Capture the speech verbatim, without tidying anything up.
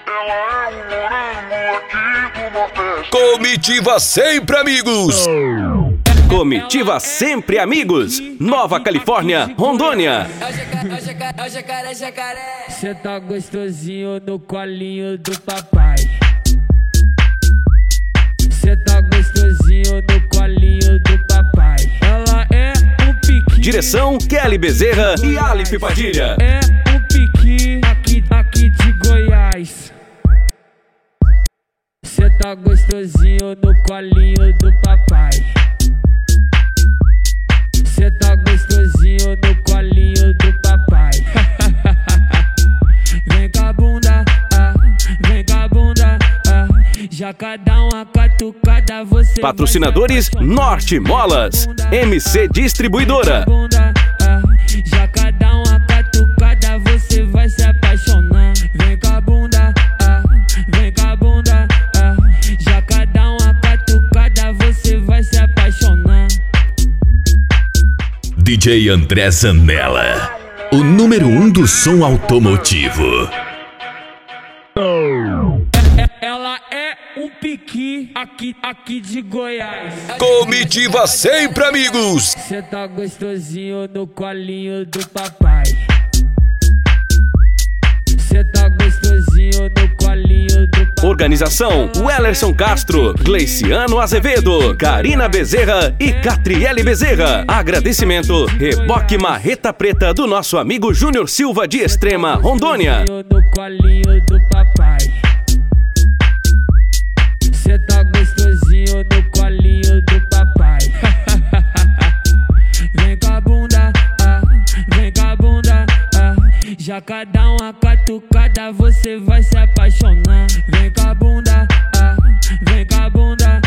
Comitiva Sempre Amigos. Comitiva Sempre Amigos, Nova Califórnia, Rondônia. Cê tá gostosinho no colinho do papai. Cê tá gostosinho no colinho do papai. Ela é um pique. Direção Kelly Bezerra e Alif Padilha. É um pique aqui, aqui de Goiás. Cê tá gostosinho no colinho do papai. Cê tá gostosinho no colinho do papai. Vem com a bunda, ah, vem com a bunda, ah. Já cada uma catucada você. Patrocinadores Norte Molas, M C Distribuidora. Já cada uma catucada você vai se apaixonar. Vem com a bunda, ah, vem com a bunda, ah. Já cada uma catucada você vai se apaixonar. D J André Zanella, o número um do som automotivo. Ela é um pique aqui, aqui de Goiás. Comitiva Sempre Amigos. Cê tá gostosinho no colinho do papai. Cê tá gostosinho no colinho do papai. Organização Wellerson Castro, Gleiciano Azevedo, Karina Bezerra e Catriele Bezerra. Agradecimento Reboque Marreta Preta do nosso amigo Júnior Silva de Extrema, Rondônia. No colinho do papai. Cê tá gostosinho no colinho do papai. Vem com a bunda, ah, vem com a bunda, ah. Já cada uma catucada você vai se apaixonar. Vem com a bunda, ah, vem com a bunda,